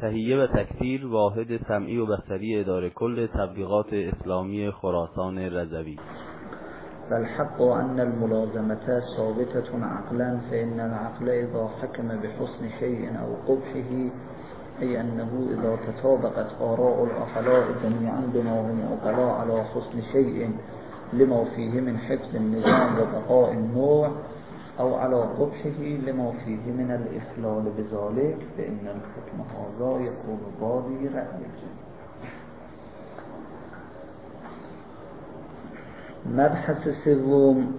تهیه و تکثیر واحد سمعی و بصری اداره کل تبلیغات اسلامی خراسان رضوی. فالحق أن الملازمة ثابتة عقلا، فإن العقل إذا حكم بحسن شيء أو قبحه، أي أنه إذا تطابقت آراء العقلاء جميعا بما هم عقلاء على حسن شيء لما فيه من حفظ النظام وبقاء النوع، أو على قبحه لما فيه من الإخلال بذلك، فإن الحكم هذا يكون بادي رأيه. مبحث سوم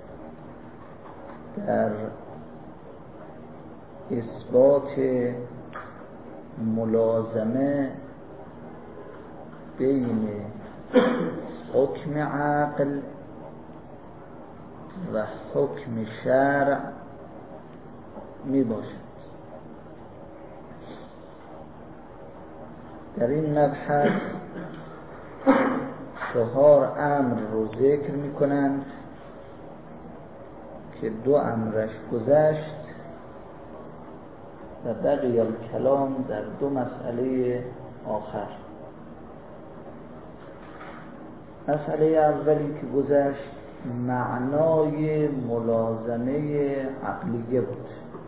در اثبات ملازمه بین حکم عقل و حکم شرع می باشد. در این مبحث 4 امر رو ذکر می کنند که 2 امرش گذشت و بقی الکلام در 2 مسئله آخر. مسئله اولی که گذشت معنای ملازمه عقلیه بود.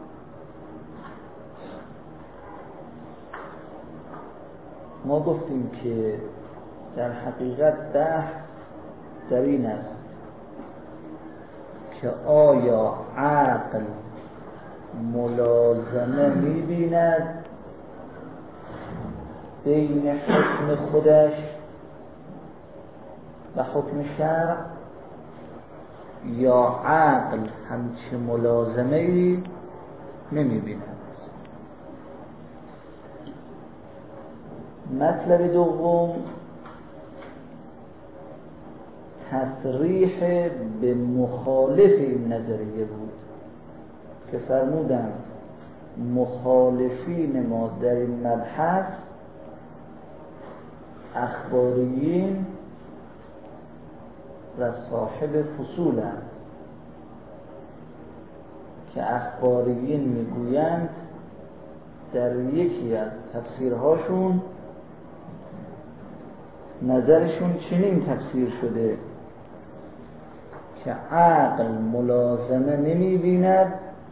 ما گفتیم که در حقیقت بحث در این است که آیا عقل ملازمه می‌بیند بین حکم خودش و حکم شرع، یا عقل همچه ملازمه‌ای نمی‌بیند. مطلب دوم تصریح به مخالف این نظریه بود که فرمودند مخالفین ما در این مبحث اخباریین و صاحب فصولند، که اخباریین میگویند در یکی از تفسیرهاشون نظرشون چنین تفسیر شده که عقل ملازمه نمی بیند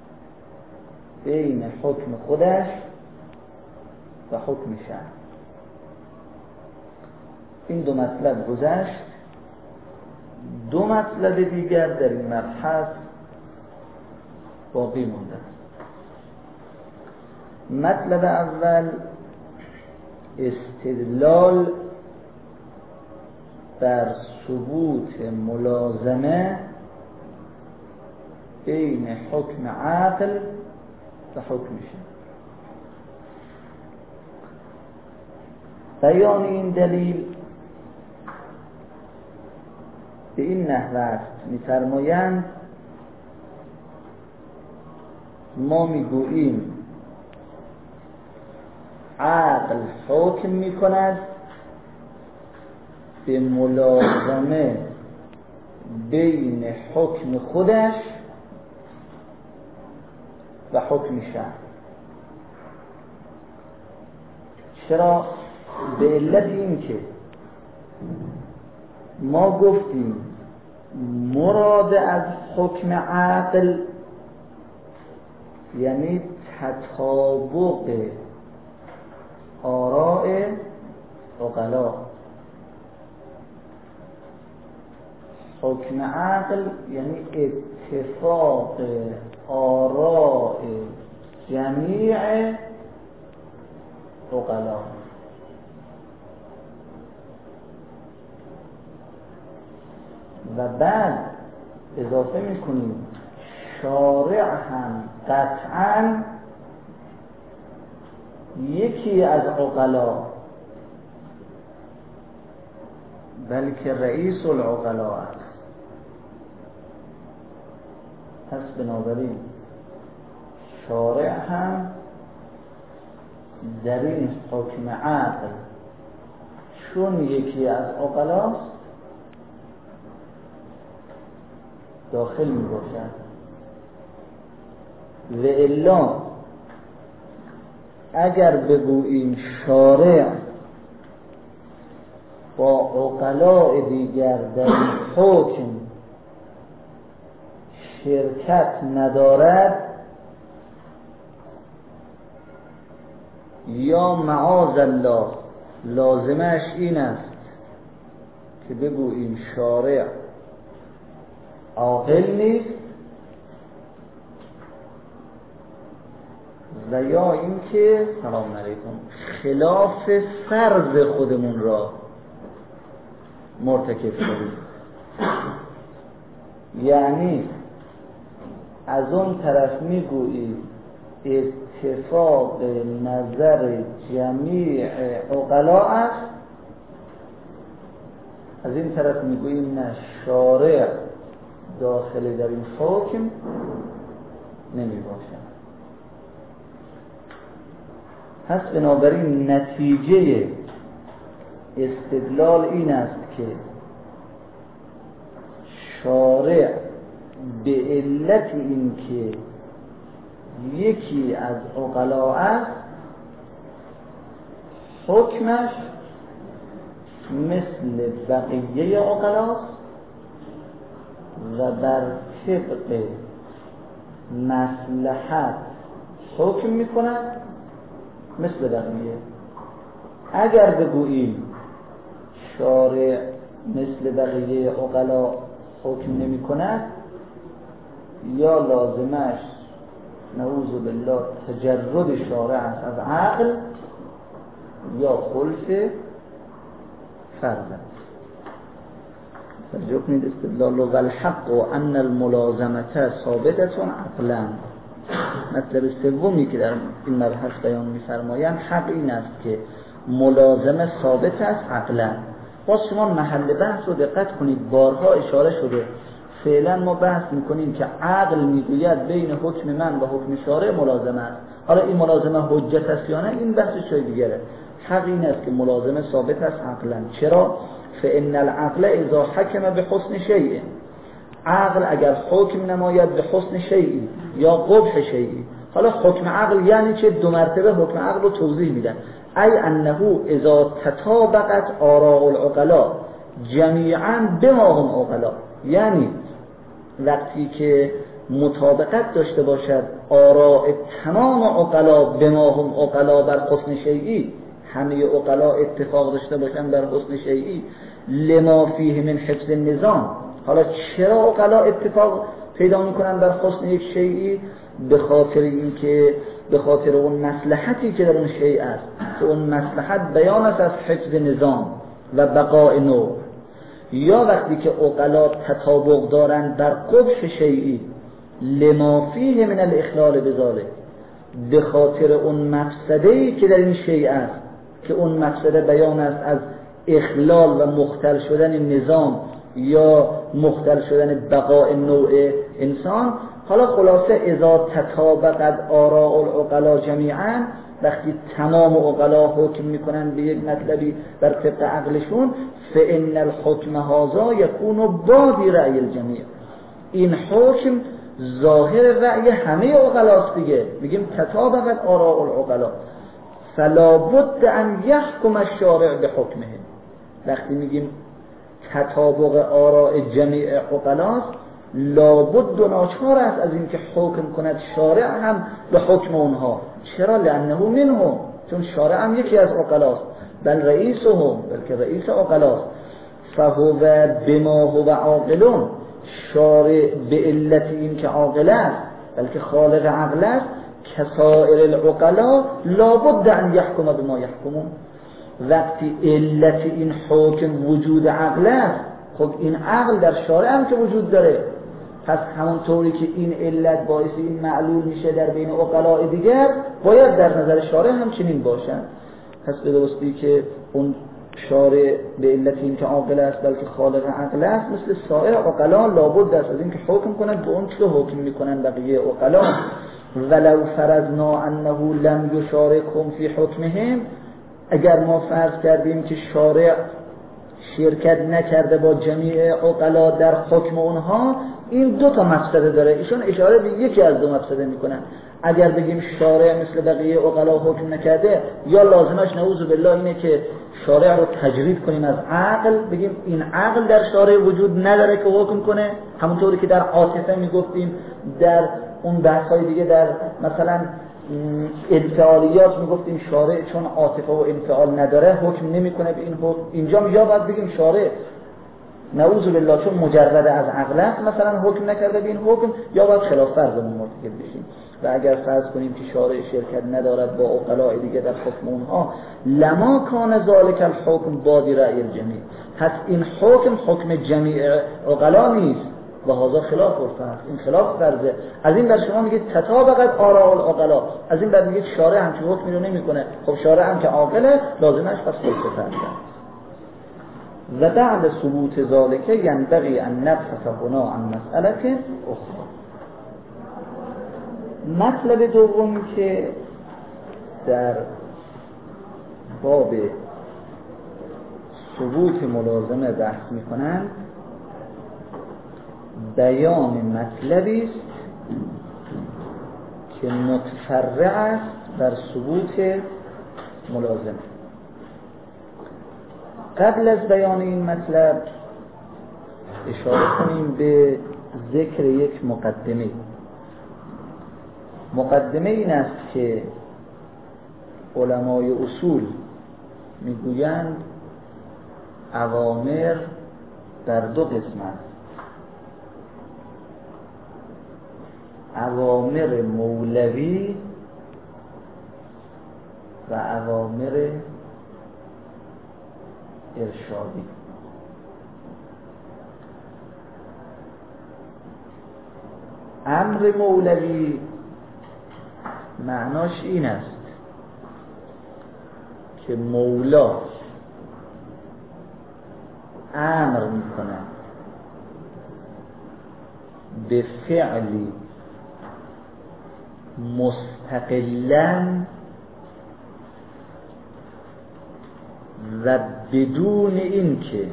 بین حکم خودش و حکم شرع. این 2 مطلب گذشت. 2 مطلب دیگر در این مبحث باقی مونده. مطلب اول استدلال بر ثبوت ملازمه بین حکم عقل و حکم شرع. بیان این دلیل به این نحو است. می‌فرمایند ما میگوییم عقل حکم می‌کند به ملازمه بین حکم خودش و حکم شرع. چرا؟ به علت این که ما گفتیم مراد از حکم عقل یعنی تطابق آراء عقلا. حکم عقل یعنی اتفاق آراء جمیع عقلا. و بعد اضافه میکنیم شارع هم قطعاً یکی از عقلا بلکه رئیس العقلا است. پس بنابراین شارع هم در این حکم عقل چون یکی از عقلاست داخل می باشد. و الا اگر بگوییم شارع با عقلاء دیگر در این حکم شرکت ندارد، یا معاذ الله لازمش این است که بگوییم شارع عاقل نیست، و یا اینکه سلام علیکم خلاف فرض خودمون را مرتکب شدیم. یعنی از اون طرف میگویی اتفاق نظر جمیع عقلاء است، از این طرف میگوییم نه، شارع داخل در این حکم نمی باشد. پس بنابراین نتیجه استدلال این است که شارع به علت این که یکی از عقلاء است، حکمش مثل بقیه عقلاست و بر طبق مصلحت حکم میکند مثل بقیه. اگر بگوییم شارع مثل بقیه عقلا حکم نمی کند، یا لازمش نعوذ بالله تجرد شارع است از عقل، یا خلف فرض است. توجه کنید استدلال و الحق و ان الملازمه ثابته عقلا. مطلب سومی که در این مبحث بیان می‌فرمایند حق این است که ملازمه ثابت است عقلا. باز شما محل بحث رو دقت کنید، بارها اشاره شده. فعلا ما بحث میکنیم که عقل میگوید بین حکم من و حکم شارع ملازمه است. حالا این ملازمه حجت است یا نه، این بحث شای دیگره. حق این است که ملازمه ثابت است عقلا. چرا؟ فإن العقل اذا حکم بحسن شیء، عقل اگر حکم نماید به حسن شیئی یا قبح شیئی. حالا حکم عقل یعنی چه؟ دو مرتبه حکم عقل رو توضیح میدن. ای انه اذا تطابقت آراء العقلاء جمیعا بما هم عقلاء، یعنی وقتی که مطابقت داشته باشد آراء تمام عقلاء بما هم عقلاء بر حسن شیئی، همه عقلاء اتفاق داشته باشن بر حسن شیئی، لما فیه من حفظ النظام. حالا چرا عقلاء اتفاق پیدا میکنن بر حسن یک شیئی؟ به خاطر اینکه به خاطر اون مصلحتی که در اون شیء است، که اون مصلحت بیان است از حفظ نظام و بقاء نوع. یا وقتی که عقلاء تطابق دارند بر قبح شیئی، لما فیه من الاخلال بذالک، به خاطر اون مفسده‌ای که در این شیء است، که اون مفسده بیان است از اخلال و مختل شدن نظام یا مختل شدن بقاء نوع انسان. حالا خلاصه اذا تطابقت آراء العقلاء جمیعا، وقتی تمام عقلاء حکم میکنن به یک مطلبی بر طبق عقلشون، فإن الحکم هذا یکون بادی رأی الجمیع، این حکم ظاهر رأی همه عقلاست دیگه. میگیم تطابقت آراء العقلاء فلا بد ان یحکم الشارع بحکمه. وقتی میگیم تطابق آراء جمیع عقلاست، لابد و ناچار است از اینکه حکم کند شارع هم به حکم اونها. چرا؟ لانه منهم، چون شارع هم یکی از عقلاست، بل رئیسهم، بلکه رئیس عقلاست. فهو بما هو عاقلون، شارع به علت این که عاقل است بلکه خالق عقل است، کسائر العقلاء لابد ان یحکم بما یحکمون. وقتی علت این حکم وجود عقل است، خب این عقل در شارع هم که وجود داره، پس همونطوری که این علت باعث این معلول میشه در بین عقلاء دیگر، باید در نظر شارع هم چنین باشن. پس به درستی که اون شارع به علت این که عاقل است بلکه خالق عقل است، مثل سایر عقلاء لابد است از این که حکم کنند به اون چه حکم میکنن بقیه عقلاء. ولو فرضنا انه لم یشارکهم فی حکمهم، اگر ما فرض کردیم که شارع شرکت نکرده با جمیع عقلاء در حکم اونها، این دو تا مفسده داره. ایشون اشاره به یکی از دو مفسده میکنن. اگر بگیم شارع مثل بقیه عقلا حکم نکرده، یا لازمش نعوذ بالله اینه که شارع رو تجرید کنیم از عقل، بگیم این عقل در شارع وجود نداره که حکم کنه، همونطوری که در عاطفه میگفتیم، در اون بحث‌های دیگه در مثلا انفعالیات میگفتیم شارع چون عاطفه و انفعال نداره حکم نمیکنه به این حکم. اینجا یا باید بگیم شارع نعوذ بالله چون مجرد از عقل است مثلا حکم نکرده به این حکم، یا باید خلاف فرضمون مرتکب بشیم. و اگر فرض کنیم که شارع شرکت ندارد با عقلاء دیگه در حکم اونها، لما کان ذالک الحکم بادی رأی الجمیع، پس این حکم جمیع عقلا نیست و هذا خلاف الفرض، این خلاف فرضه. از این بر شما میگید تطابقت آراء العقلاء، از این بر میگید شارع همچین حکمی رو نمیکنه. خب شارع هم که عاقله لازمش پس خلاف فرضه. و بعد ثبوت ذالک ینبغی ان نبحث هنا عن مسئله اخرى. مطلب دومی که در باب ثبوت ملازمه بحث میکنن بیان مطلبی است که متفرع است بر ثبوت ملازمه. قبل از بیان این مطلب اشاره کنیم به ذکر یک مقدمه. مقدمه این است که علمای اصول میگویند اوامر در دو قسم است: اوامر مولوی و اوامر ارشادی. امر مولوی معناش این است که مولا امر میکنه به فعلی مستقلاً و بدون این که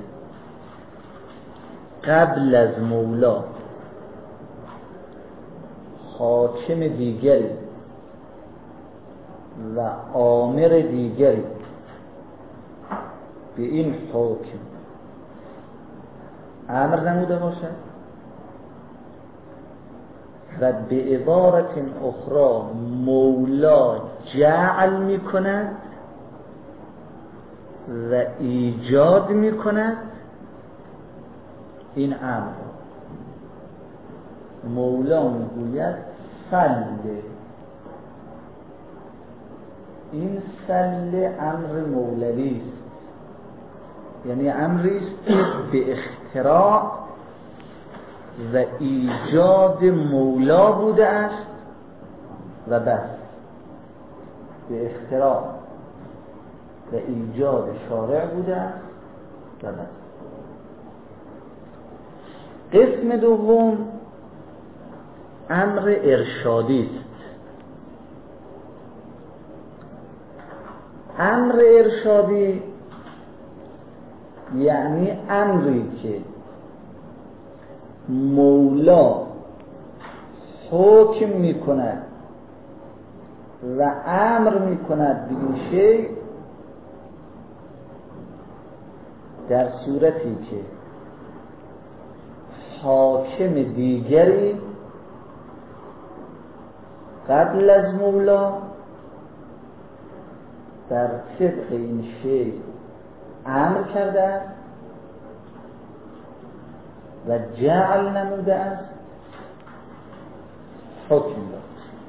قبل از مولا حاکم دیگری و آمر دیگری به این حکم امر نموده باشد و به عبارت اخرى مولا جعل میکند و ایجاد میکند این امر. مولا میگوید سله، این سله امر مولوی است، یعنی امری است که به اختراع و ایجاد مولا بوده است و بس. به اختراع و ایجاد شارع بوده است و بس. قسم دوم امر ارشادی است. امر ارشادی یعنی امری که مولا حکم میکند و امر میکند به این شیء در صورتی که حاکم دیگری قبل از مولا در طبق این شیء امر کرده است و جعل نموده است حکم داد.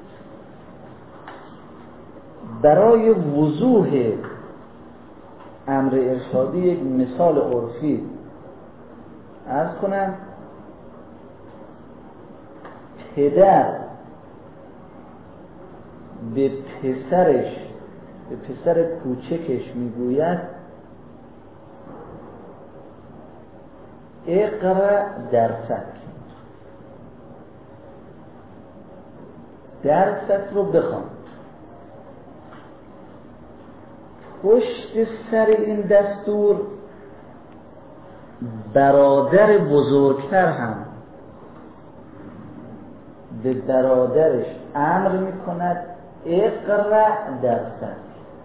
برای وضوح امر ارشادی یک مثال عرفی عرض کنم. پدر به پسرش، به پسر کوچکش میگوید اقرأ درسک، درست رو بخوان. پشت سر این دستور برادر بزرگتر هم به برادرش امر میکند اقرأ درسک.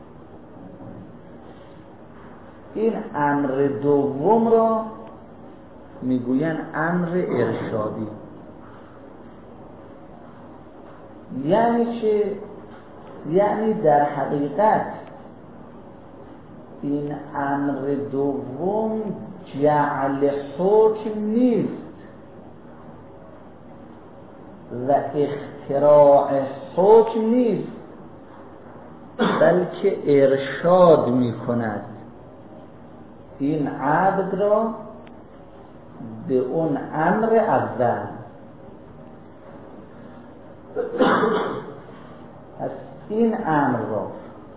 این امر دوم را میگوین امر ارشادی. یعنی چه؟ یعنی در حقیقت این امر دوم جعل حکم نیست و اختراع حکم نیست، بلکه ارشاد میکند این عبد را به اون امر اول. از این امر را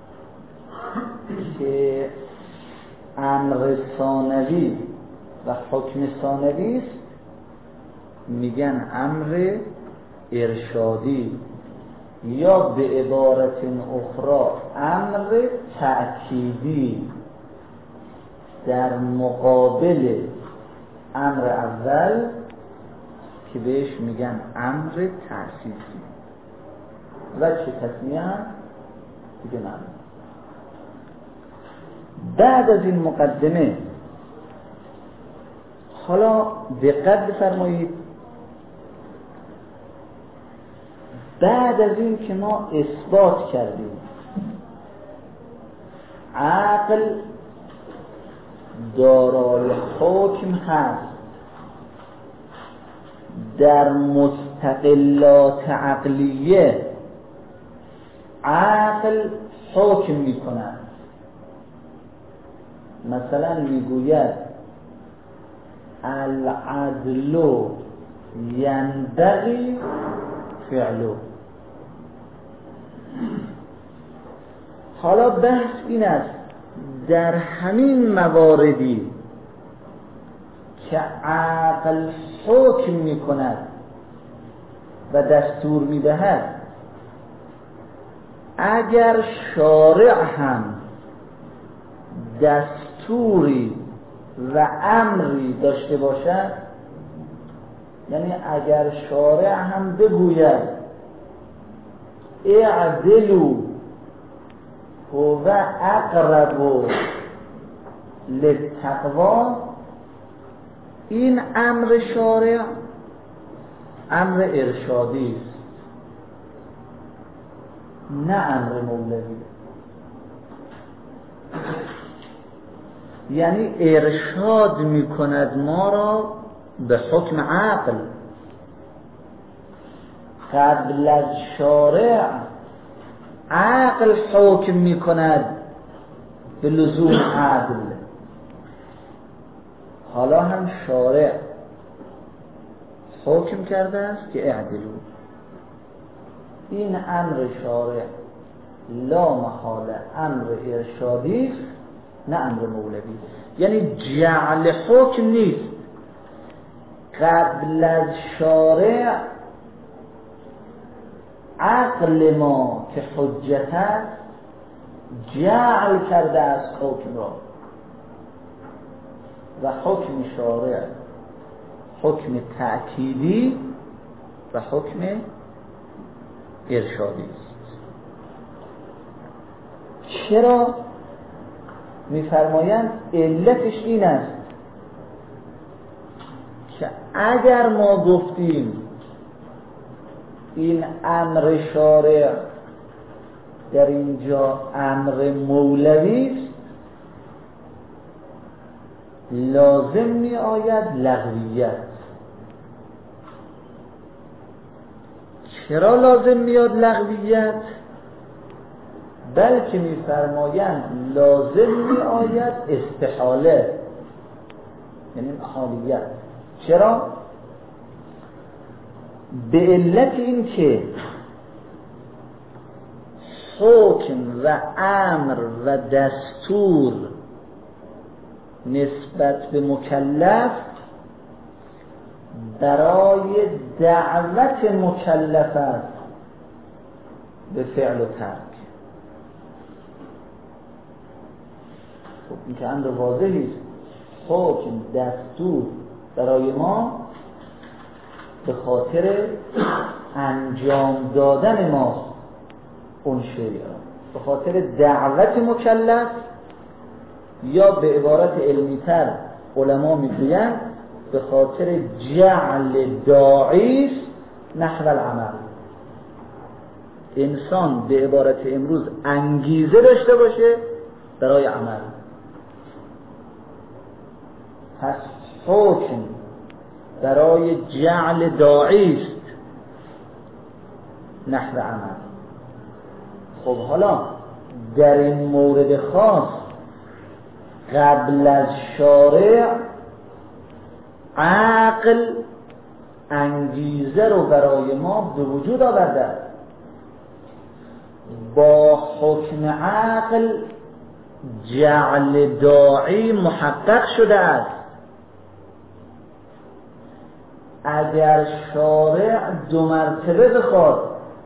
که امر ثانوی و حکم ثانوی است میگن امر ارشادی، یا به عبارت اخرى امر تأکیدی در مقابل امر اول که بهش میگن امر تأسیسی. و چه تصمیه هم دیگه نمید. بعد از این مقدمه حالا دقت بفرمایید. بعد از این که ما اثبات کردیم عقل دارای حکم هست، در مستقلات عقلیه عقل حکم میکند. مثلا میگوید العدل ینبغی فعله. حالا بحث این است در همین مواردی که عقل حکم میکند و دستور میدهد، اگر شارع هم دستوری و امری داشته باشد، یعنی اگر شارع هم بگوید اعدلوا هو اقرب للتقوی، این امر شارع امر ارشادی است، نه امر مولوی. یعنی ارشاد میکند ما را به حکم عقل. قبل از شارع عقل حکم میکند به لزوم عدل، حالا هم شارع حکم کرده است که اعدلوا. این امر شارع لا محاله امر ارشادی است، نه امر مولوی. یعنی جعل حکم نیست. قبل از شارع عقل ما که حجت است جعل کرده است حکم را، و حکم شارع حکم تأکیدی و حکم ارشادی است. چرا؟ می‌فرمایند علتش این است که اگر ما گفتیم این امر شارع در اینجا امر مولوی است، لازم می آید لغویت. چرا لازم میاد لغویت؟ بلکه میفرمایند لازم می آید استحاله، یعنی محالیت. چرا؟ به علت این که حکم و امر و دستور نسبت به مکلف برای دعوت مکلف است به فعل و ترک. خب این که امر واضحی است. حکم دستور برای ما به خاطر انجام دادن ما اون شیء، به خاطر دعوت مکلف، یا به عبارت علمی‌تر علما میگویند به خاطر جعل داعی نحو العمل. انسان به عبارت امروز انگیزه داشته باشه برای عمل. پس حکم برای جعل داعی است نحو عمل. خب حالا در این مورد خاص قبل از شارع عقل انگیزه رو برای ما به وجود آورده، با حکم عقل جعل داعی محقق شده است. اگر شارع 2 مرتبه بخواد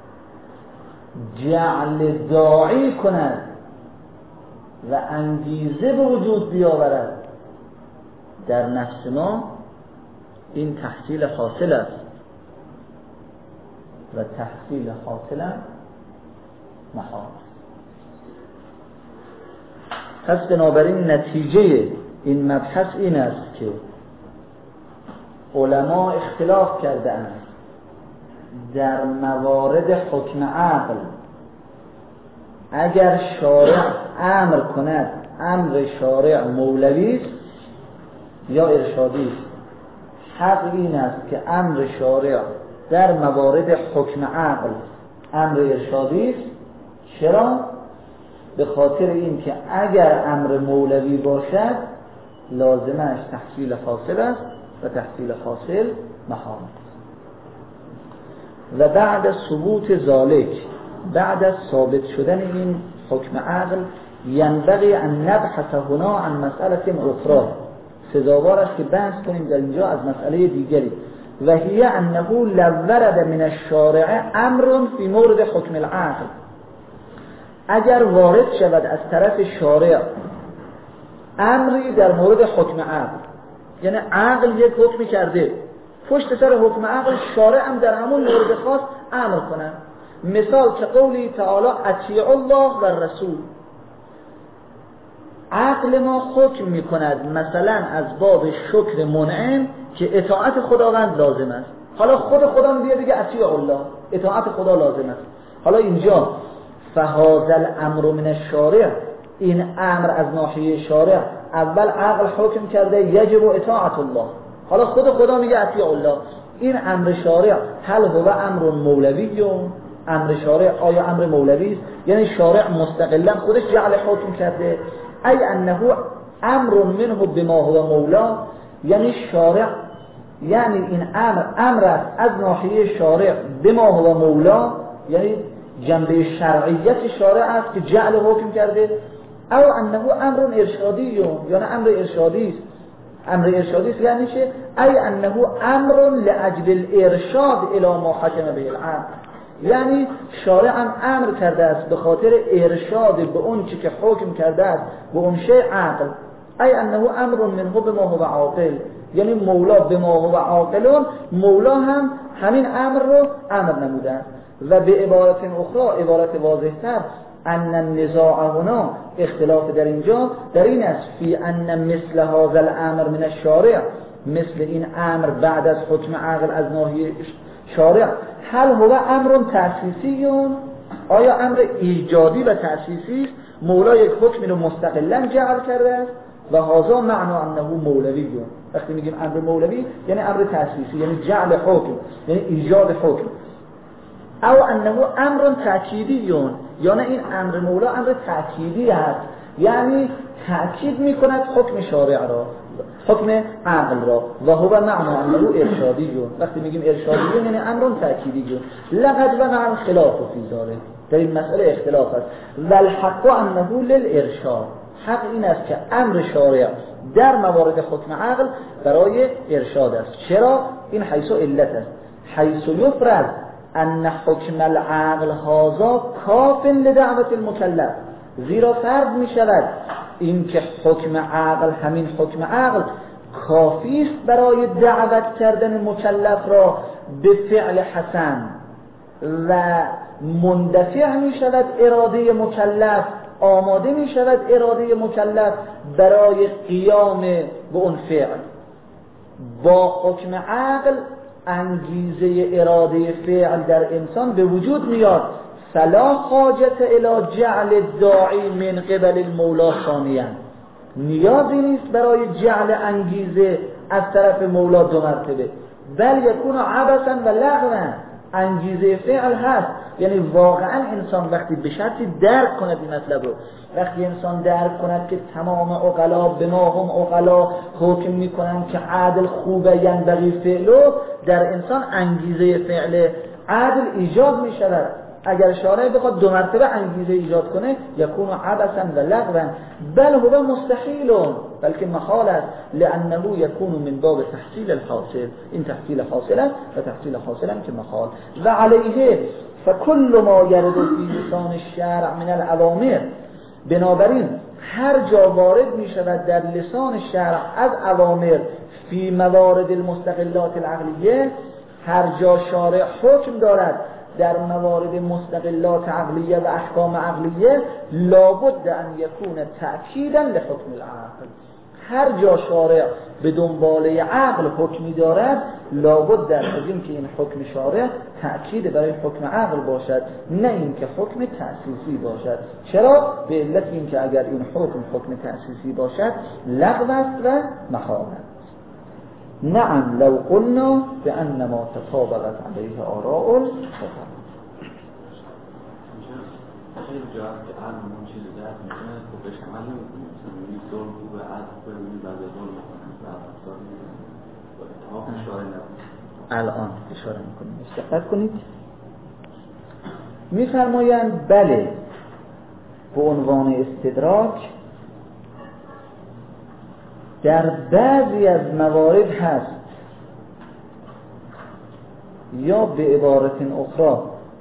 جعل داعی کند و انگیزه به وجود بیاورد در نفس ما، این تحصیل حاصل است و تحصیل حاصل محال. پس بنابراین نتیجه این مبحث این است که علما اختلاف کرده اند در موارد حکم عقل. اگر شارع امر کند، امر شارع مولوی است یا ارشادی است. حق این است که امر شارع در موارد حکم عقل امر ارشادی است. چرا؟ به خاطر این که اگر امر مولوی باشد لازمش تحصیل حاصل است و تحصیل حاصل محال است. و بعد ثبوت ذالک، بعد از ثابت شدن این حکم عقل، ینبغی ان نبحث هنا عن مسئله اخرى، سزاوار است که بحث کنیم در اینجا از مسئله دیگری، و هی انه لو ورد من الشارع امر فی مورد حکم العقل. اگر وارد شود از طرف شارع امری در مورد حکم عقل، یعنی عقل یک حکمی کرده، پشت سر حکم عقل شارع هم در همون مورد خاص امر کنه، مثال که قولی تعالی اطیعوا الله و الرسول. عقل ما حکم میکند مثلا از باب شکر منعم که اطاعت خداوند لازم است. حالا خود خدا میگه دیگه اطیعوا الله، اطاعت خدا لازم است. حالا اینجا فهذا الامر من الشارع، این امر از ناحیه شارع، اول عقل حکم کرده یجب اطاعت الله، حالا خود خدا میگه اطیعوا الله. این امر شارع هل هو امر مولوی؟ امر شارع آیا امر مولوی است؟ یعنی شارع مستقلا خودش جعل حکم کرده، ای انه امر منه بما هو مولا، یعنی شارع، یعنی این امر است از ناحیه شارع بما هو مولا، یعنی جنبه شرعیت شارع است که جعل حکم کرده، او انه امر ارشادی، یعنی امر ارشادی است. امر ارشادی است یعنی چه؟ ای انه امر لاجل الارشاد الی ما حکم به العقل، یعنی شارع هم امر کرده است به خاطر ارشاد به اون چی که حکم کرده است به اون شیء عقل. ای انه امر منه بما هو عاقل، یعنی مولا بما هو عاقل، مولا هم همین امر رو امر نموده است. و به عبارت اخرى، عبارت واضح‌تر، ان النزاع هنا، اختلاف در اینجا در این است فی ان مثل هذا الامر من الشارع، مثل این امر بعد از حکم عقل از ناحیه شارع، هل هو امر تأسیسی، آیا امر ایجادی و تأسیسی است، مولا یک حکمی رو مستقلا جعل کرده است، و هذا معنی انه مولوی. وقتی میگیم امر مولوی یعنی امر تأسیسی، یعنی جعل حکم، یعنی ایجاد حکم. او انه امر تأکیدی، یعنی این امر مولا امر تأکیدی است، یعنی تأکید میکند حکم شارع را، حکم عقل را، و هو معنی انه ارشادی. وقتی میگیم ارشادی یعنی امر تأکیدی. لقد وقع الخلاف فی ذلک، در این مسئله اختلاف است. و الحق انه للارشاد، حق این است که امر شارع در موارد حکم عقل برای ارشاد است. چرا؟ این حیث علت است، حیث یفرض ان حکم العقل هذا کاف لدعوت المکلف، زیرا فرض می شود این که حکم عقل، همین حکم عقل کافی است برای دعوت کردن مکلف را به فعل حسن، و مندفع می شود اراده مکلف، آماده می شود اراده مکلف برای قیام به اون فعل. با حکم عقل انگیزه اراده فعل در انسان به وجود میاد. فلا حاجت الی جعل الداعی من قبل المولا ثانیا، نیازی نیست برای جعل انگیزه از طرف مولا دو مرتبه، بل یکون عبثا و لغوا، انگیزه فعل هست. یعنی واقعا انسان وقتی به شرطی درک کند این مطلب رو، وقتی انسان درک کند که تمام عقلا به ما هم عقلا حکم میکنن که عدل خوبه ینبغی فعلو، در انسان انگیزه فعل عدل ایجاد میشود. اگر شارع بخواد دو مرتبه انگیزه ایجاد کنه یکون عبثا و لغوا بل هو مستحیل، بلکه محال است، لانه یکون من باب تحصیل الحاصل، این تحصیل حاصل است و تحصیل حاصل هم که محال. و علیه فکل ما یرد فی لسان الشرع من الاوامر، بنابراین هر جا وارد می شود در لسان شرع از اوامر فی موارد المستقلات العقلیه، هر جا شارع حکم دارد در موارد مستقلات عقلیه و احکام عقلیه، لابد ان یکون تأکیدا لحکم العقل. هر جا شارع به دنباله عقل حکمی دارد، لابد در از این که این حکم شارع تأکید برای حکم عقل باشد، نه اینکه حکم تأسیسی باشد. چرا؟ به علت اینکه اگر این حکم تأسیسی باشد لغو است و محال است. نعم لو قلنا بأن ما تطابقت عليه آراء الفقهاء. خیلی جاست که همون چیزی درک میکنه خب بهش عمل نمیکنه، مثلا این ظلم خوبه، عدل خوبه، این بعد ظلم میکنه و افضال با اتحاق اشاره نبود. الان اشاره میکنیم، دقت کنید. میفرمایند بله به عنوان استدراک در بعضی از موارد هست، یا به عبارت اخرى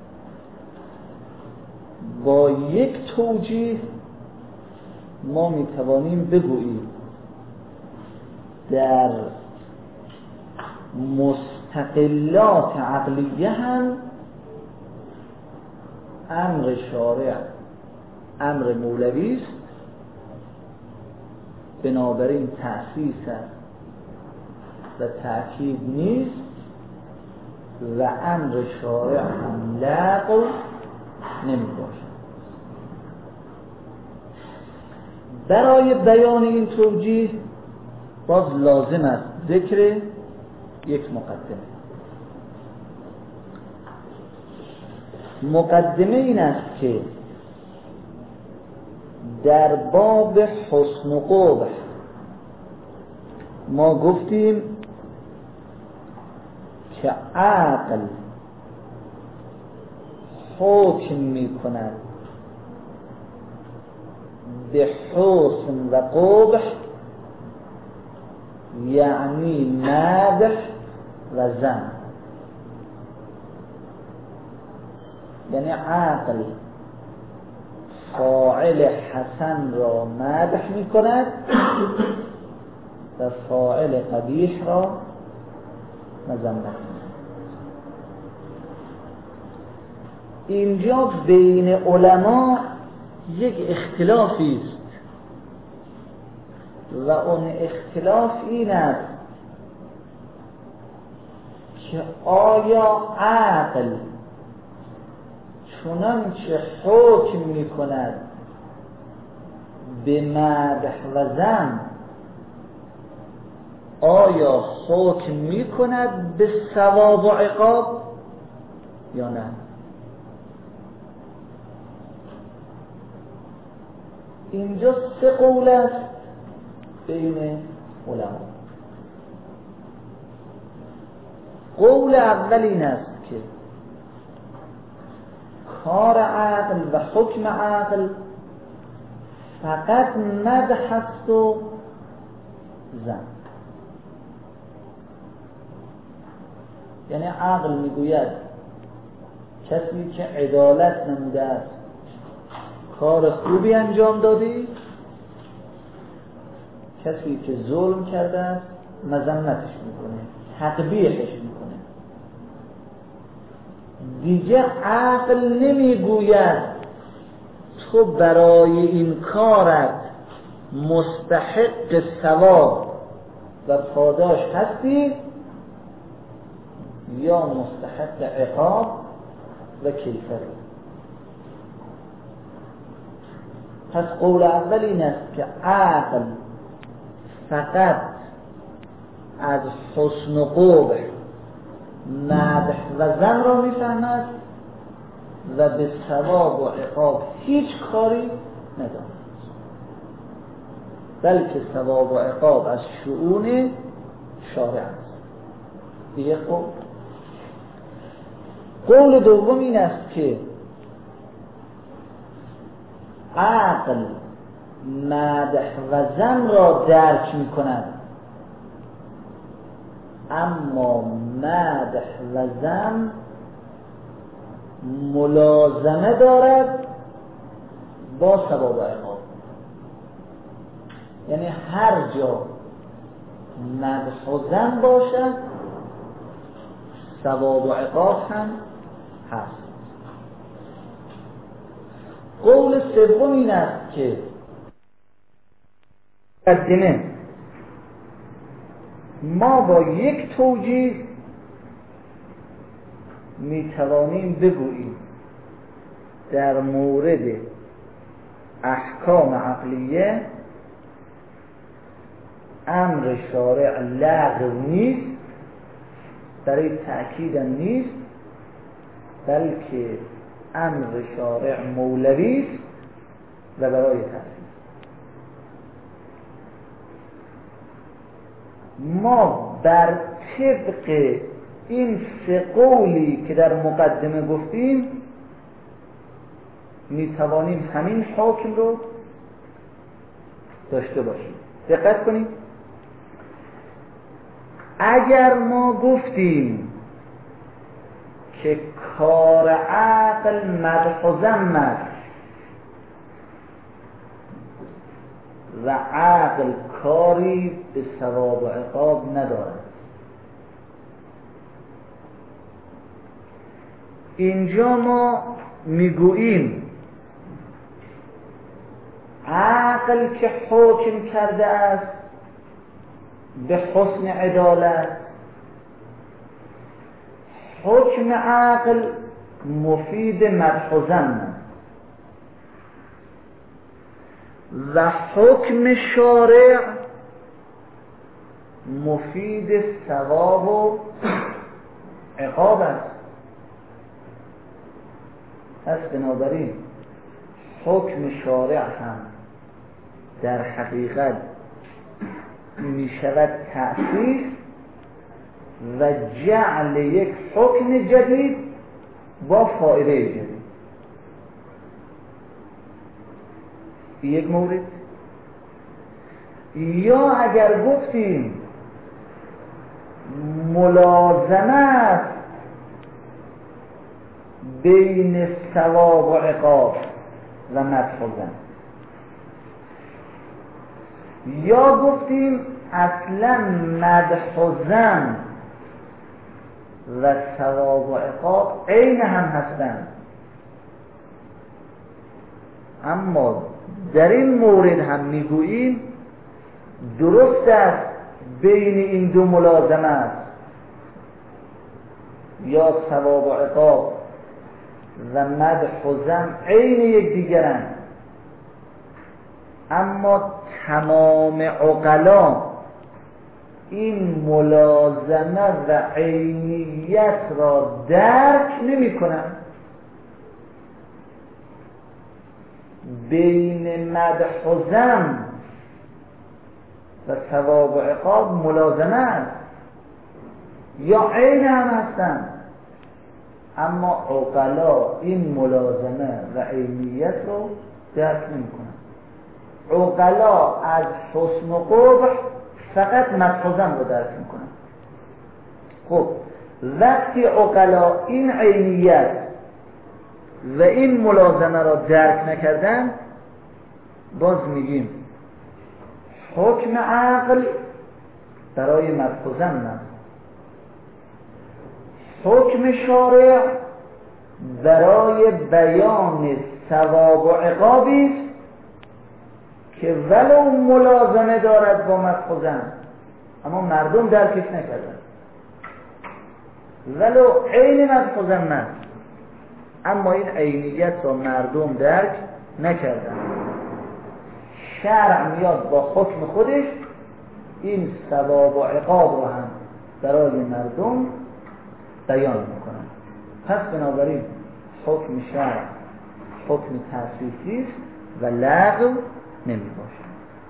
با یک توجیه ما میتوانیم بگوییم در مستقلات عقلیه هم امر شارع امر مولوی است، بنابراین تأسیس است و تأکید نیست، و امر شارع هم لغو نمی باشد. برای بیان این توجیه باز لازم است ذکر یک مقدمه این است که در باب حسن و قبح ما گفتیم که عقل حکم می کند به حسن و قبح، یعنی مدح و ذم. یعنی عقل فاعل حسن را مدح می کند و فاعل قبیح را مذمت می کند. اینجا بین علما یک اختلافی است و اون اختلاف این است که آیا عقل چنانچه حکم می کند به مدح و ذم، آیا حکم می کند به ثواب و عقاب یا نه؟ اینجا سه قول است بین علما. قول اول این است که کار عقل و حکم عقل فقط مدح است و ذم. یعنی عقل میگوید کسی که عدالت نموده است، کار خوبی انجام دادی، کسی که ظلم کرده است مذمتش میکنه، تقبیحش میکنه. دیگه عقل نمیگوید تو برای این کارت مستحق ثواب و پاداش هستی یا مستحق عقاب و کیفری. پس قول اول این است که عقل فقط از حسن و قبح، مدح و ذم را میفهمد و به ثواب و عقاب هیچ کاری ندارد، بلکه ثواب و عقاب از شؤون شارع است. دیگه قول دوم این است که عقل مدح و ذم را درک می کند، اما مدح و ذم ملازمه دارد با ثواب و عقاب. یعنی هر جا مدح و ذم باشد ثواب و عقاب هم هست. قول سوم این است که مقدمه ما با یک توجیه میتوانیم بگوییم در مورد احکام عقلیه امر شارع لغو نیست، برای تأکید نیست، بلکه امر شارع مولوی است و برای تأکید. ما بر طبق این سه قولی که در مقدمه گفتیم میتوانیم همین حکم رو داشته باشیم. دقت کنید، اگر ما گفتیم که کار عقل مدح و ذم است و عقل کاری به ثواب و عقاب ندارد، اینجا ما میگوییم عقل که حکم کرده است به حسن عدالت، حکم عقل مفید مدح و ذم است و حکم شارع مفید ثواب و عقاب است. پس بنابراین حکم شارع هم در حقیقت می شود تأسیس و جعل یک حکم جدید با فائده جدید. یک مورد. یا اگر گفتیم ملازمه است بین ثواب و عقاب و مدح و ذم، یا گفتیم اصلا مدح و ذم و ثواب و عقاب عین هم هستند، اما در این مورد هم میگوییم درست است بین این دو ملازمه است، یا ثواب و عقاب و مدح و ذم عین یکدیگرند، اما تمام عقلا این ملازمه و عینیت را درک نمی کنند. بین مدح و ذم و ثواب و عقاب ملازمه است یا عین هم هستند، اما عقلا این ملازمه و عینیت رو درک نمی کنند. عقلا از حسن و قبح فقط مدح و ذم رو درک می کنند. خب وقتی عقلا این عینیت و این ملازمه را درک نکردن، باز میگیم حکم عقل برای مدح و ذم است، حکم شارع برای بیان ثواب و عقابی است که ولو ملازمه دارد با مدخوزن، اما مردم درکش نکردن. ولو عین مدخوزن نه، اما این عینیت را مردم درک نکردن. شرع میاد با حکم خودش این ثواب و عقاب رو هم برای مردم بیان میکنن. پس بنابراین حکم شرع حکم تأسیسی است و لغو نمی باشه.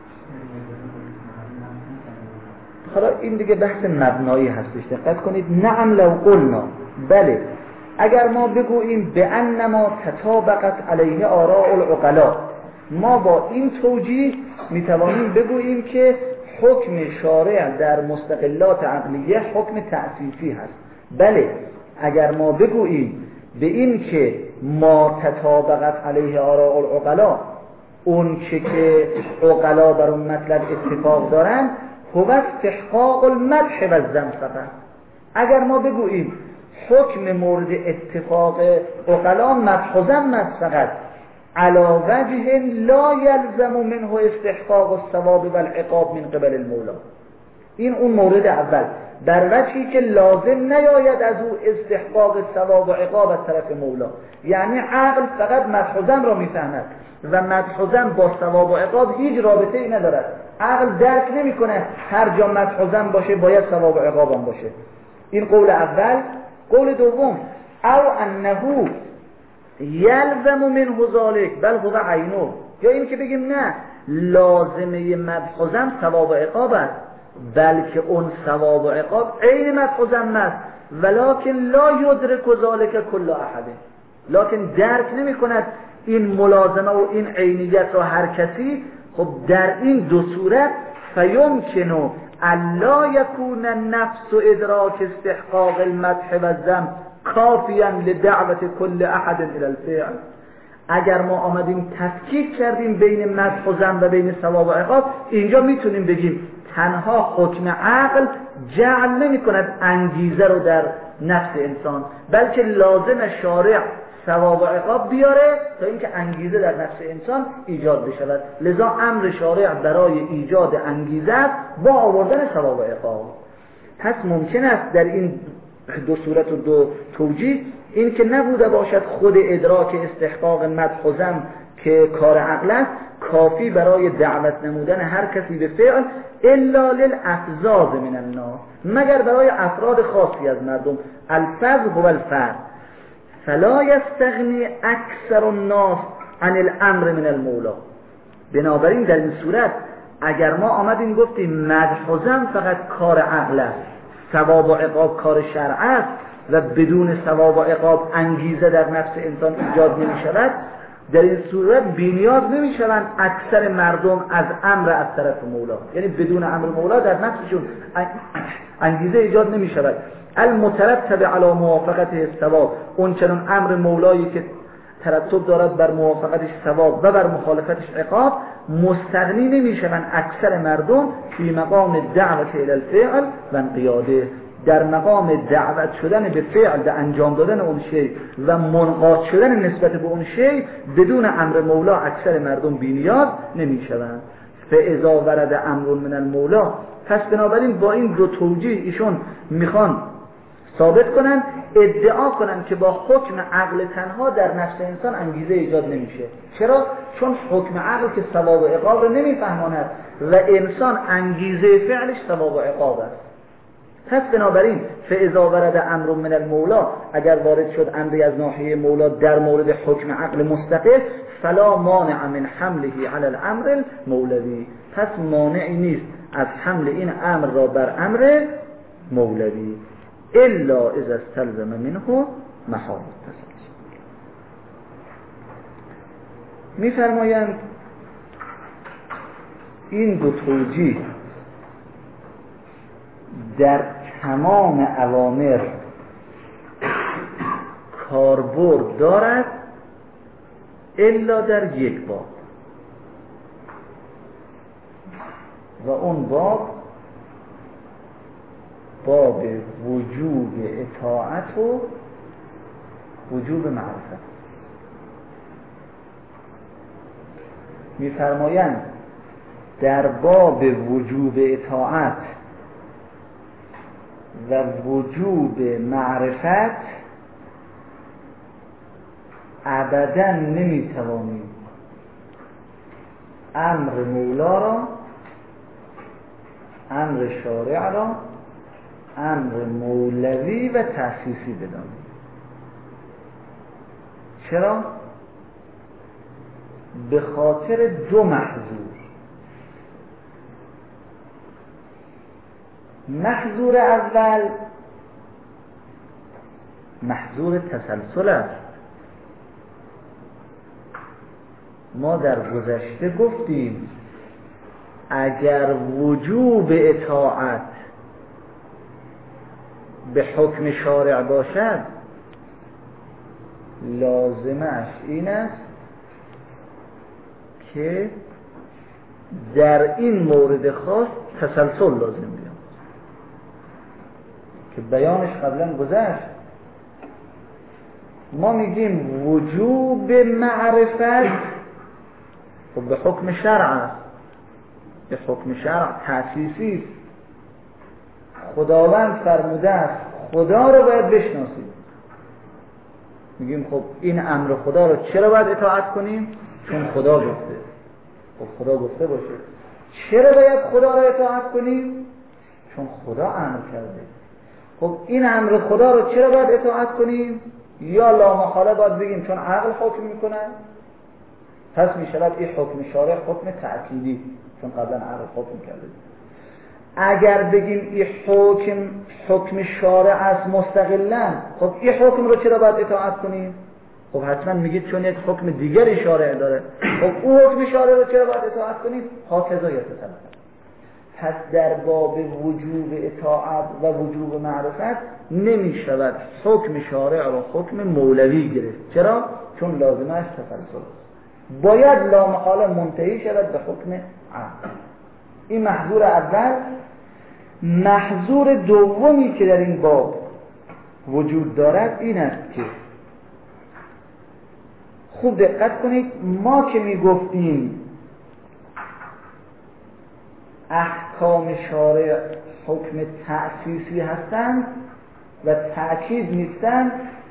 حالا این دیگه بحث مبنایی هستش، دقت کنید. نعم لو قلنا، بله اگر ما بگوییم به انما تطابقت علیه آراء العقلاء، ما با این توجیه میتوانیم بگوییم که حکم شارع در مستقلات عقلیه حکم تأسیسی هست. بله اگر ما بگوییم به این که ما تطابقت علیه آراء العقلاء، اون که عقلا بر اون مطلب اتفاق دارن، هو استحقاق المدح و الذم فقط. اگر ما بگوییم حکم مورد اتفاق عقلا مدح و ذم است فقط، علی وجه لا یلزم منه استحقاق الثواب و العقاب من قبل المولا، این اون مورد اول، در وجهی که لازم نیاید از او استحقاق ثواب و عقاب از طرف مولا. یعنی عقل فقط مدح و ذم را میفهمد و مدح و ذم با ثواب و عقاب هیچ رابطه ای ندارد. عقل درک نمیکنه هر جا مدح و ذم باشه باید ثواب و عقاب هم باشه. این قول اول. قول دوم، او انه یلزم منه ذلک بل هو عینه، یا این که بگیم نه لازمه مدح و ذم ثواب و عقاب است، بلکه اون ثواب و عقاب عین مدح و ذم است، ولکن لا یدرک ذلک کل احد، لکن درک نمی کند این ملازمه و این عینیت را هر کسی. خب در این دو صورت فیمکن الا یکون نفس ادراک استحقاق المدح و الذم کافیا لدعوت کل احد الى الفعل. اگر ما آمدیم تفکیک کردیم بین مدح و ذم و بین ثواب و عقاب، اینجا میتونیم بگیم تنها حکم عقل جعل نمی کند انگیزه رو در نفس انسان، بلکه لازم شارع ثواب و عقاب بیاره تا اینکه انگیزه در نفس انسان ایجاد بشود. لذا امر شارع برای ایجاد انگیزه با آوردن ثواب و عقاب. پس ممکن است در این دو صورت و دو توجیه این که نبوده باشد خود ادراک استحقاق مدح و ذم که کار عقل است کافی برای دعوت نمودن هر کسی به فعل الا للافزاز من الناس، مگر برای افراد خاصی از مردم. الفضل هو الفرد فلا یستغنی اکثر الناس عن الامر من المولا. بنابراین در این صورت اگر ما آمدیم گفتیم مدح و ذم فقط کار عقل است، ثواب و عقاب کار شرع است و بدون ثواب و عقاب انگیزه در نفس انسان ایجاد نمی شود، در این صورت بی‌نیاز نمی شوند اکثر مردم از امر از طرف مولا، یعنی بدون امر مولا در نفسشون انگیزه ایجاد نمی شود. المترتب علی موافقته الثواب، اون چنان امر مولایی که ترتب دارد بر موافقتش ثواب و بر مخالفتش عقاب، مستغنی نمی شوند اکثر مردم فی مقام دعوت الی الفعل و انقیاده، در مقام دعوت شدن به فعل، به انجام دادن اون شی و منقاد شدن نسبت به اون شی بدون امر مولا اکثر مردم بی‌نیاز نمی شوند. فاذا ورد امر من المولا، پس بنابراین با این دو توجیه ایشون میخوان ثابت کنن، ادعا کنن که با حکم عقل تنها در نفس انسان انگیزه ایجاد نمیشه. چرا؟ چون حکم عقل که ثواب و عقاب رو نمیفهماند و انسان انگیزه فعلش ثواب و عقاب است. پس بنابراین فاذا ورد امر من المولا، اگر وارد شد امری از ناحیه مولا در مورد حکم عقل مستقل، فلا مانع من حمله علی الامر المولوی، پس مانعی نیست از حمل این امر را بر امر مولوی، الا اذا استلزم منه محال التسلسل. می‌فرمایند این دو توجیه در تمام اوامر کاربرد دارد الا در یک باب، و اون باب وجوب اطاعت و وجوب معرفت. می‌فرمایند در باب وجوب اطاعت و وجوب معرفت ابداً نمی‌توانید امر مولا را، امر شارع را امر مولوی و تأسیسی بدانید. چرا؟ به خاطر دو محظور. محظور اول محظور تسلسل است. ما در گذشته گفتیم اگر وجوب اطاعت به حکم شارع باشد لازمش این است که در این مورد خاص تسلسل لازم بیاد که بیانش قبلا گذشت. ما میگیم وجوب معرفت خب به حکم شرع است، به حکم شرع تأسیسی است. خداوند فرموده است خدا رو باید بشناسید. میگیم خب این امر خدا رو چرا باید اطاعت کنیم؟ چون خدا گفته. خب خدا گفته باشه. چرا باید خدا رو اطاعت کنیم؟ چون خدا امر کرده. خب این امر خدا رو چرا باید اطاعت کنیم؟ یا لامحاله باید بگیم چون عقل حکم میکنه، پس میشود این حکم شارع حکم تأکیدی چون قبلا عقل حکم کرده. اگر بگیم این حکم شارع است مستقلاً، خب این حکم رو چرا باید اطاعت کنیم؟ خب حتما میگید چون یک حکم دیگری شارع داره. خب اون حکم شارع رو چرا باید اطاعت کنیم؟ هاکذا یتسلسل. پس در باب وجوب اطاعت و وجوب معرفت نمیشود حکم شارع رو حکم مولوی گرفت. چرا؟ چون لازمش تسلسل است. باید لامحاله منتهی شود به حکم عقل. این محظور اول. محظور دومی که در این باب وجود دارد این است که خوب دقت کنید، ما که میگفتیم احکام شارع حکم تأسیسی هستند و تأکید نیستند،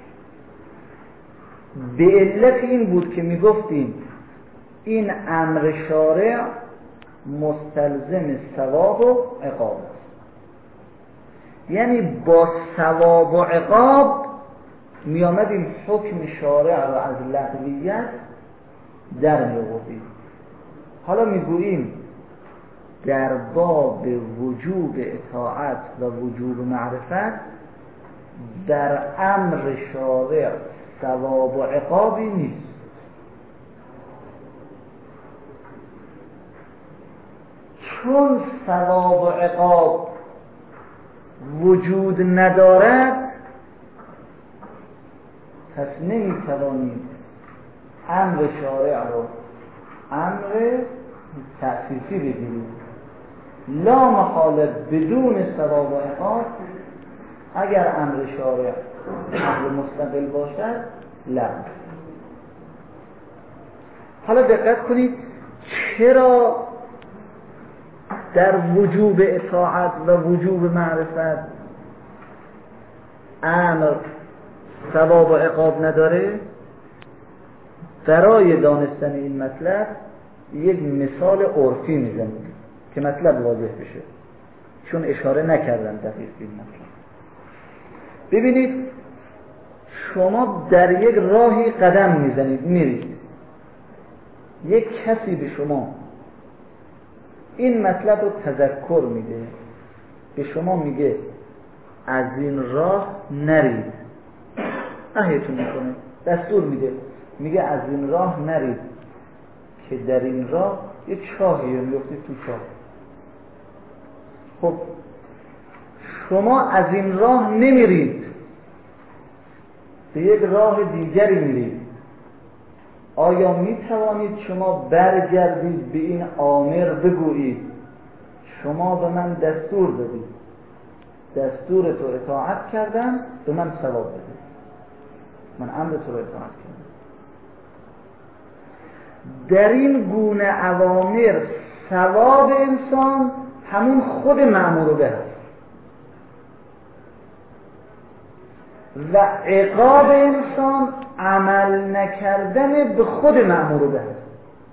به علت این بود که میگفتیم این امر شارع مستلزم ثواب و عقاب است. یعنی با ثواب و عقاب می آمدیم حکم شارع را از لغویت در می آوردیم. حالا می گوییم در باب وجوب اطاعت و وجوب معرفت در امر شارع ثواب و عقابی نیست. چون ثواب و عقاب وجود ندارد، پس نمیتوانید امر شارع رو امر تأسیسی بگیرید. لا محاله بدون ثواب و عقاب اگر امر شارع امر مستقل باشد لا. حالا دقت کنید چرا در وجوب اطاعت و وجوب معرفت امر ثواب و عقاب نداره؟ برای دانستن این مطلب یک مثال عرفی میزنیم که مطلب واضح بشه، چون اشاره نکردن دقیق این مطلب. ببینید شما در یک راهی قدم میزنید، میرید، یک کسی به شما این مطلب رو تذکر میده، به شما میگه از این راه نرید، نهیتون میکنه، دستور میده، میگه از این راه نرید که در این راه یک چاهیه، میفتید تو چاه. خب شما از این راه نمیرید، به یک راه دیگری میرید. آیا میتوانید شما برگردید به این آمر بگویید شما به من دستور دادید، دستور تو اطاعت کردم، به من ثواب بده؟ من امر تو رو اطاعت کردم. در این گونه اوامر ثواب انسان همون خود مأمور به هست و عقاب انسان عمل نکردن به خود مأمور به هست.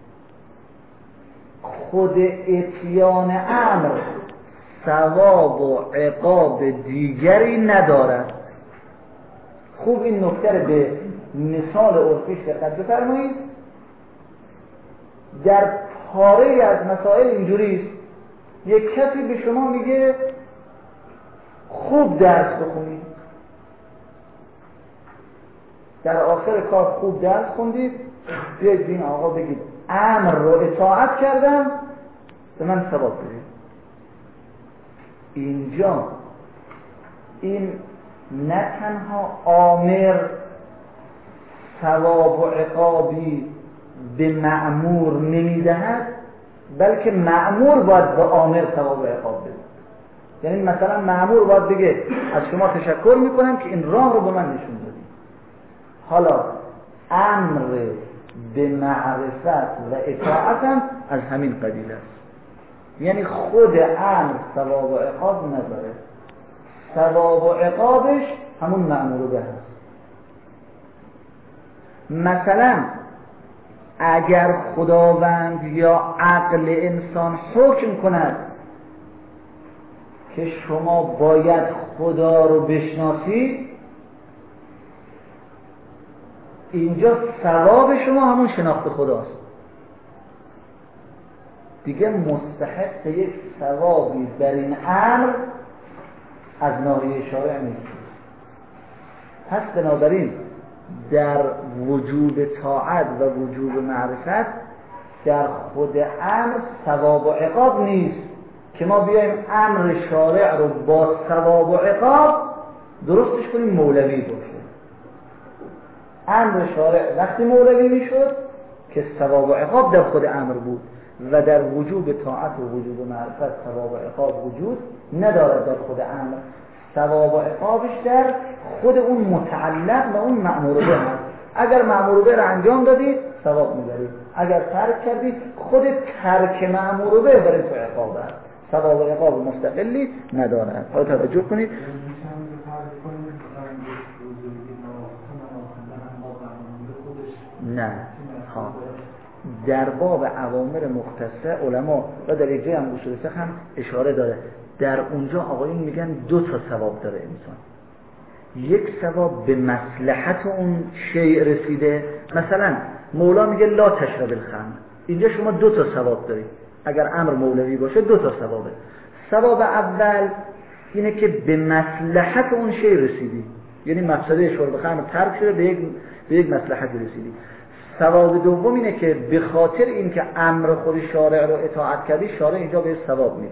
خود اتیان امر ثواب و عقاب دیگری ندارد. خوب این نکته رو به مثال عرفیش دقت بفرمایید. در پاره از مسائل اینجوریست، یک کسی به شما میگه خوب درس بخونید، در آخر کار خوب درس خوندید، بیاید به این آقا بگید امر رو اطاعت کردم به من ثواب بدید. اینجا این نه تنها آمر ثواب و عقابی به مأمور نمیدهد، بلکه مأمور باید به آمر ثواب و عقاب بده. یعنی مثلا مأمور باید بگه از شما تشکر میکنم که این راه رو به من نشون دادی. حالا امر به معرفت و اطاعت هم از همین قبیل است. یعنی خود امر ثواب و عقاب نداره، ثواب و عقابش همون مأمور به هست. مثلا اگر خداوند یا عقل انسان حکم کند که شما باید خدا رو بشناسید، اینجا ثواب شما همون شناخت خداست. دیگه مستحق یک ثوابی در این امر از ناحیه شارع نیست. پس بنابراین در وجوب طاعت و وجوب معرفت در خود امر ثواب و عقاب نیست که ما بیایم امر شارع رو با ثواب و عقاب درستش کنیم مولوی باشه. امر شارع وقتی مولوی میشد که ثواب و عقاب در خود امر بود و در وجوب طاعت و وجوب معرفت ثواب و عقاب وجود ندارد. در خود امر ثواب و عقابش در خود اون متعلق و اون مأمور به هست. اگر مأمور به را انجام دادید ثواب میبرید، اگر ترک کردید خود ترک مأمور به برای تو عقاب هست، ثواب و عقاب مستقلی ندارد. حالا توجه کنید. نه ها، در باب اوامر مختصه علما و در یک جای هم اصول فقه هم اشاره داره. در اونجا آقایون میگن دو تا ثواب داره انسان. یک ثواب به مصلحت اون شیء رسیده، مثلا مولا میگه لا تشرب الخمر، اینجا شما دو تا ثواب دارید. اگر امر مولوی باشه دو تا ثوابه. ثواب اول اینه که به مصلحت اون شیء رسیدی، یعنی مقصد شرب خمر ترک شده، به یک مصلحت رسیدی. ثواب دوم اینه که به خاطر اینکه امر خود شارع رو اطاعت کردی، شارع اینجا به ثواب میده.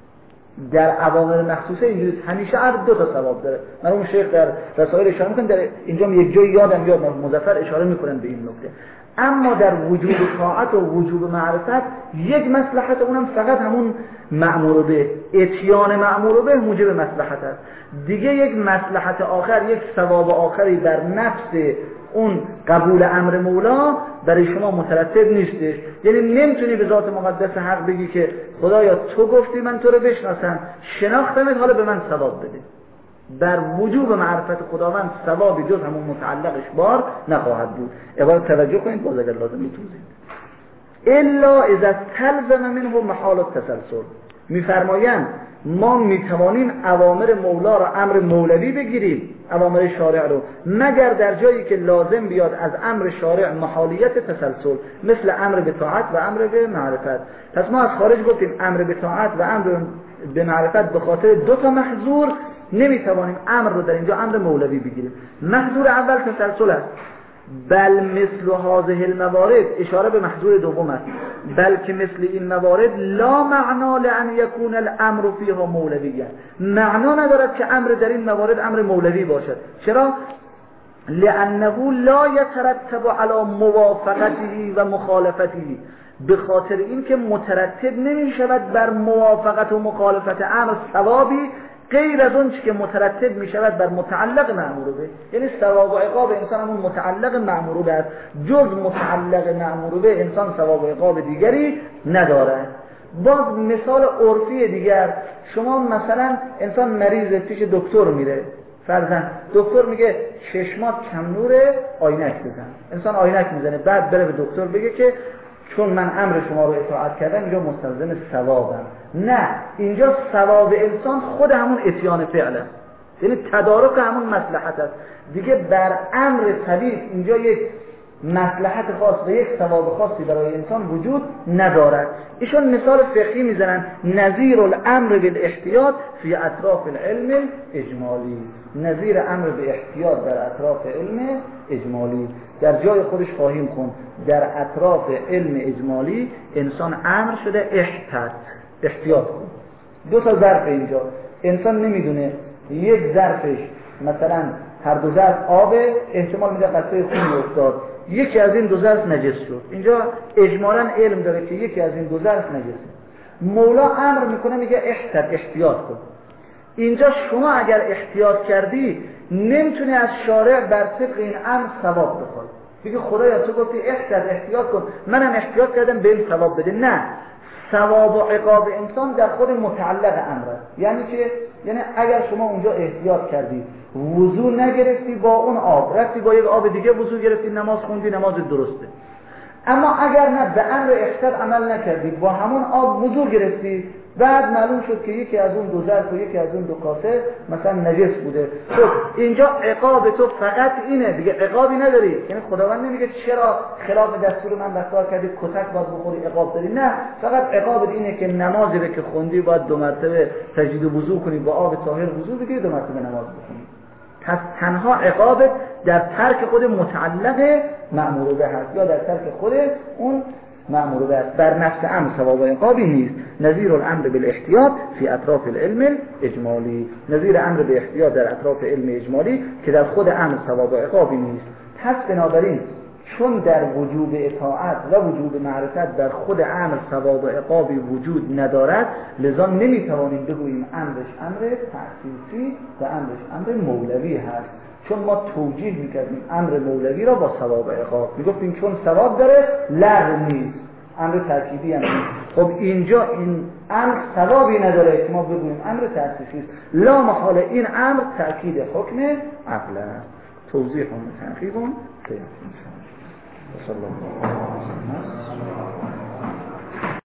در اوامر مخصوصه اینجوریه، همیشه هر دو تا ثواب داره. من اون شیخ در رسائل اشاره میکنه، در اینجا یک جای یادم میاد مظفر اشاره میکنن به این نکته. اما در وجوب طاعت و وجوب معرفت یک مصلحت اونم فقط همون مأمور به، اتیان مأمور به موجب مصلحت است. دیگه یک مصلحت آخر، یک ثواب آخری در نفس اون قبول امر مولا برای شما مترتب نیستش. یعنی نمیتونی به ذات مقدس حق بگی که خدایا تو گفتی من تو رو بشناسم، شناختمت، حالا به من ثواب بده. در وجوب معرفت خداوند ثوابی جز همون متعلقش بار نخواهد بود. عبارت توجه کنید باز اگر لازم میتونید. الا اذا تلزم منه محال التسلسل، میفرمایند ما میتوانیم اوامر مولا را امر مولوی بگیریم، اوامر شارع رو، مگر در جایی که لازم بیاد از امر شارع محالیت تسلسل، مثل امر به طاعت و امر به معرفت. پس ما از خارج گفتیم امر به طاعت و امر به معرفت به خاطر دو تا محظور نمیتوانیم امر رو در اینجا امر مولوی بگیریم. محظور اول تسلسل است. بل مثل هذه الموارد، اشاره به محظور دوم است، بلکه مثل این موارد لا معنا لان یکون الامر فیها مولویه، معنا ندارد که امر در این موارد امر مولوی باشد. چرا؟ لانه لا یترتب علی موافقته و مخالفته، به خاطر این که مترتب نمی شود بر موافقت و مخالفت امر ثوابی غیر از اون چی که مترتب می شود بر متعلق مأمور به. یعنی ثواب و عقاب انسان همون متعلق مأمور به است، جز متعلق مأمور به انسان ثواب و عقاب دیگری ندارد. باز مثال عرفی دیگر، شما مثلا انسان مریضه پیش دکتر میره، فرضاً دکتر میگه چشمات کم نوره، آینک بزن. انسان آینک میزنه، بعد بره به دکتر بگه که چون من امر شما رو اطاعت کردم اینجا مستلزم ثوابم. نه، اینجا ثواب انسان خود همون اتیان فعله، یعنی تدارک همون مصلحت است دیگه. بر امر طبیب اینجا یک مصلحت خاص و یک ثواب خاصی برای انسان وجود ندارد. ایشون مثال فقهی میزنن، نظیر الامر بالاحتیاط فی اطراف العلم اجمالی. نظیر امر به احتیاط در اطراف علم اجمالی، در جای خودش خواهیم خون. در اطراف علم اجمالی انسان امر شده احتیاط کن. دو تا ظرف اینجا، انسان نمیدونه یک ظرفش مثلا هر دو ظرف آب، احتمال میده قطره خونی افتاد، یکی از این دو ظرف نجس شد. اینجا اجمالاً علم داره که یکی از این دو ظرف نجسه. مولا امر میکنه میگه احتیاط کن. اینجا شما اگر احتیاط کردی نمیتونی از شارع بر طبق این امر ثواب بخوای، بگی خدایا تو گفتی احتیاط کن، منم احتیاط کردم به این ثواب بده. نه، ثواب و عقاب انسان در خود متعلق امره. یعنی چه؟ یعنی اگر شما اونجا احتیاط کردی، وضو نگرفتی با اون آب، رفتی با یک آب دیگه وضو گرفتی، نماز خوندی، نماز درسته. اما اگر نه به امر احتیاط عمل نکردی، با همون آب وضو گرفتی، بعد معلوم شد که یکی از اون دو ظرف و یکی از اون دو کاسه مثلا نجس بوده، خب اینجا عقاب تو فقط اینه دیگه، عقابی نداری. یعنی خداوند نمیگه چرا خلاف دستور من رفتار کردی کتک باید بخوری عقاب داری، نه، فقط عقاب اینه که نمازی رو که خوندی باید 2 مرتبه تجدید وضو کنی، با آب طاهر وضو بگیری، 2 مرتبه نماز بخونی. پس تنها عقابت در ترک خود متعلق مأمور به هست، یا در ترک خود اون مأمور به است. بر نفس امر ثواب و عقابی نیست. نظیر الامر بالاحتیاط فی اطراف العلم اجمالی، نظیر امر به احتیاط در اطراف علم اجمالی که در خود امر ثواب و عقابی نیست. پس بنابراین چون در وجوب اطاعت و وجوب معرفت در خود امر ثواب و عقابی وجود ندارد، لذا نمیتوانیم بگوییم امرش امر تأسیسی و امرش امر مولوی هست، چون ما توجیه میکردیم امر مولوی را با ثواب و عقاب، میگفتیم چون ثواب داره لغو نیست، امر تأکیدی هم نیست. خب اینجا این امر ثوابی نداره که ما بگوییم امر تأسیسی است، لا محاله این امر تأکید حکم عقل است. توضیح و تنقیب سیاسی. صلی الله علیه و سلم.